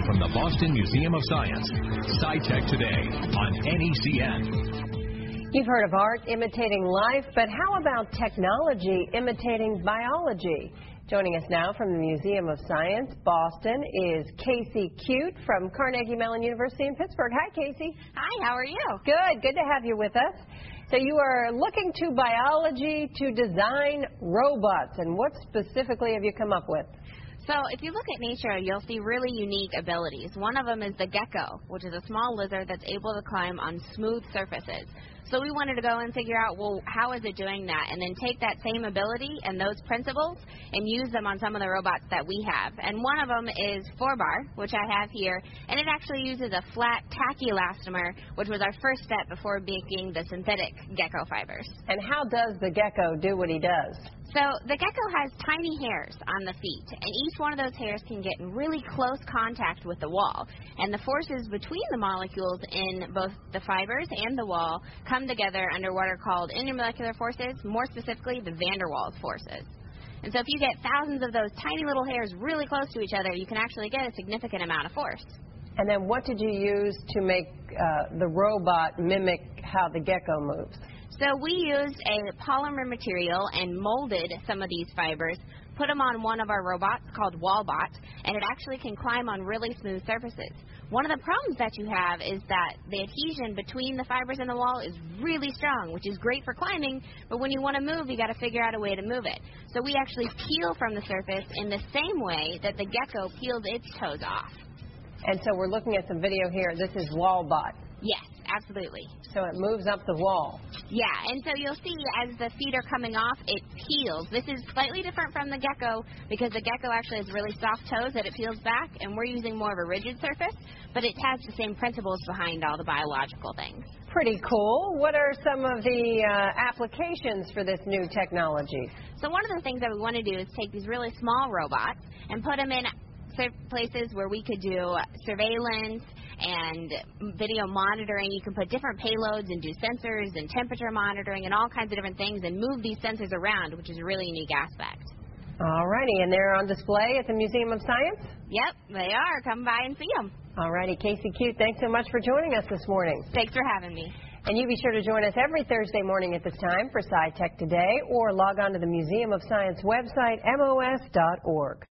from the Boston Museum of Science. SciTech Today on NECN. You've heard of art imitating life, but how about technology imitating biology? Joining us now from the Museum of Science, Boston, is Casey Cute from Carnegie Mellon University in Pittsburgh. Hi, Casey. Hi, how are you? Good to have you with us. So you are looking to biology to design robots, and what specifically have you come up with? So if you look at nature, you'll see really unique abilities. One of them is the gecko, which is a small lizard that's able to climb on smooth surfaces. So we wanted to go and figure out, well, how is it doing that? And then take that same ability and those principles and use them on some of the robots that we have. And one of them is Forbar, which I have here. And it actually uses a flat, tacky elastomer, which was our first step before making the synthetic gecko fibers. And how does the gecko do what he does? So the gecko has tiny hairs on the feet, and each one of those hairs can get in really close contact with the wall. And the forces between the molecules in both the fibers and the wall come together under what are called intermolecular forces, more specifically the van der Waals forces. And so if you get thousands of those tiny little hairs really close to each other, you can actually get a significant amount of force. And then what did you use to make the robot mimic how the gecko moves? So we used a polymer material and molded some of these fibers, put them on one of our robots called Wallbot, and it actually can climb on really smooth surfaces. One of the problems that you have is that the adhesion between the fibers and the wall is really strong, which is great for climbing, but when you want to move, you got to figure out a way to move it. So we actually peel from the surface in the same way that the gecko peeled its toes off. And so we're looking at some video here. This is Wallbot. Yes, absolutely. So it moves up the wall. Yeah, and so you'll see as the feet are coming off, it peels. This is slightly different from the gecko because the gecko actually has really soft toes that it peels back, and we're using more of a rigid surface, but it has the same principles behind all the biological things. Pretty cool. What are some of the applications for this new technology? So one of the things that we want to do is take these really small robots and put them in places where we could do surveillance and video monitoring. You can put different payloads and do sensors and temperature monitoring and all kinds of different things and move these sensors around, which is a really unique aspect. All righty, and they're on display at the Museum of Science? Yep, they are. Come by and see them. All righty, Casey Cute, thanks so much for joining us this morning. Thanks for having me. And you be sure to join us every Thursday morning at this time for SciTech Today, or log on to the Museum of Science website, mos.org.